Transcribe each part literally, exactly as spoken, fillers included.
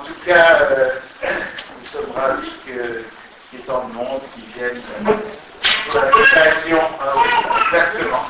tout cas, euh, nous sommes ravis qu'il y ait tant de monde qui viennent pour l'occasion, euh, exactement,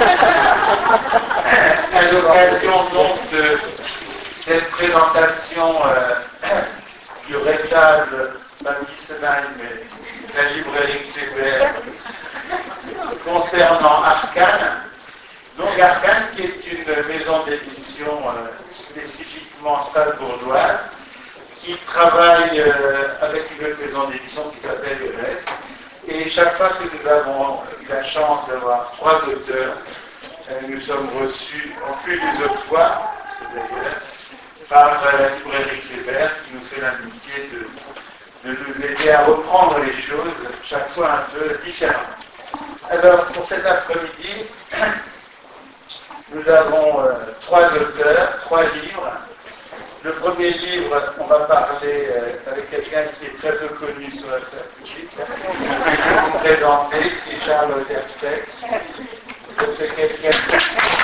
à l'occasion donc de cette présentation euh, du rétable, pas Wissenheim, mais la librairie Kléber, concernant Arcane. Donc Arcane, qui est une maison d'édition euh, spécifiquement strasbourgeoise, qui travaille euh, avec une autre maison d'édition qui s'appelle Eures. Et chaque fois que nous avons eu la chance d'avoir trois auteurs, euh, nous sommes reçus, en plus des autres fois, d'ailleurs, par euh, la librairie Kléber, qui nous fait l'amitié de, de nous aider à reprendre les choses, chaque fois un peu différemment. Alors, pour cet après-midi, nous avons euh, trois auteurs, trois livres. Le premier livre, on va parler euh, avec quelqu'un qui est très peu connu sur la sphère publique. Je vais vous présenter, c'est Charles Oderstedt. Donc c'est quelqu'un qui...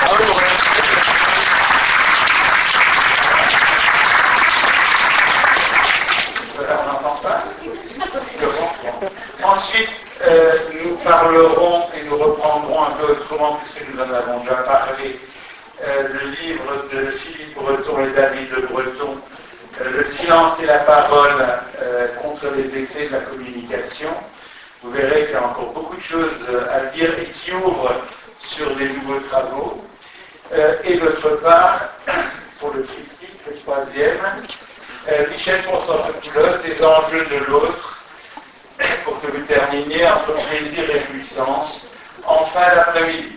Voilà, on n'entend pas. Ensuite, euh, nous parlerons et nous reprendrons un peu autrement, puisque nous en avons déjà parlé, euh, le livre de Philippe Breton et David Le Breton, euh, Le silence et la parole euh, contre les excès de la communication. Vous verrez qu'il y a encore beaucoup de choses à dire et qui ouvrent sur des nouveaux travaux. Euh, et d'autre part, pour le triptyque, le troisième, euh, Michel Constantopoulos, des enjeux de l'autre, pour que vous terminiez entre plaisir et puissance, en fin d'après-midi.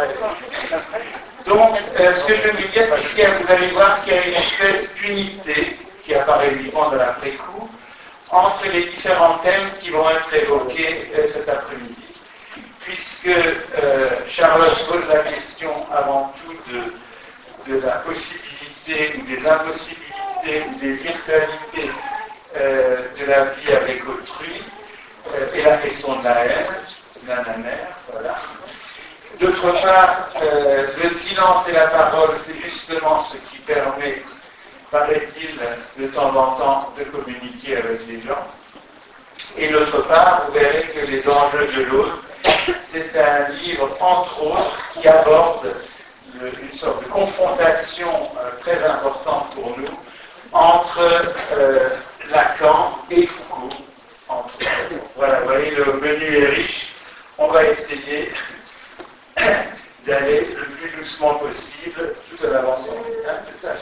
Donc, euh, ce que je veux vous dire, c'est que vous allez voir qu'il y a une espèce d'unité qui apparaît uniquement dans l'après-coup entre les différents thèmes qui vont être évoqués euh, cet après-midi. Puisque euh, Charlotte pose la question avant tout de, de la possibilité ou des impossibilités ou des virtualités euh, de la vie avec autrui, et la question de la haine, nananère, voilà. D'autre part, euh, le silence et la parole, c'est justement ce qui permet, paraît-il, de temps en temps, de communiquer avec les gens. Et d'autre part, vous verrez que les enjeux de l'autre, c'est un livre, entre autres, qui aborde le, une sorte de confrontation euh, très importante pour nous entre euh, Lacan et Foucault. Entre, voilà, vous voyez, le menu est riche. On va essayer d'aller le plus doucement possible, tout en avançant. Hein, c'est ça.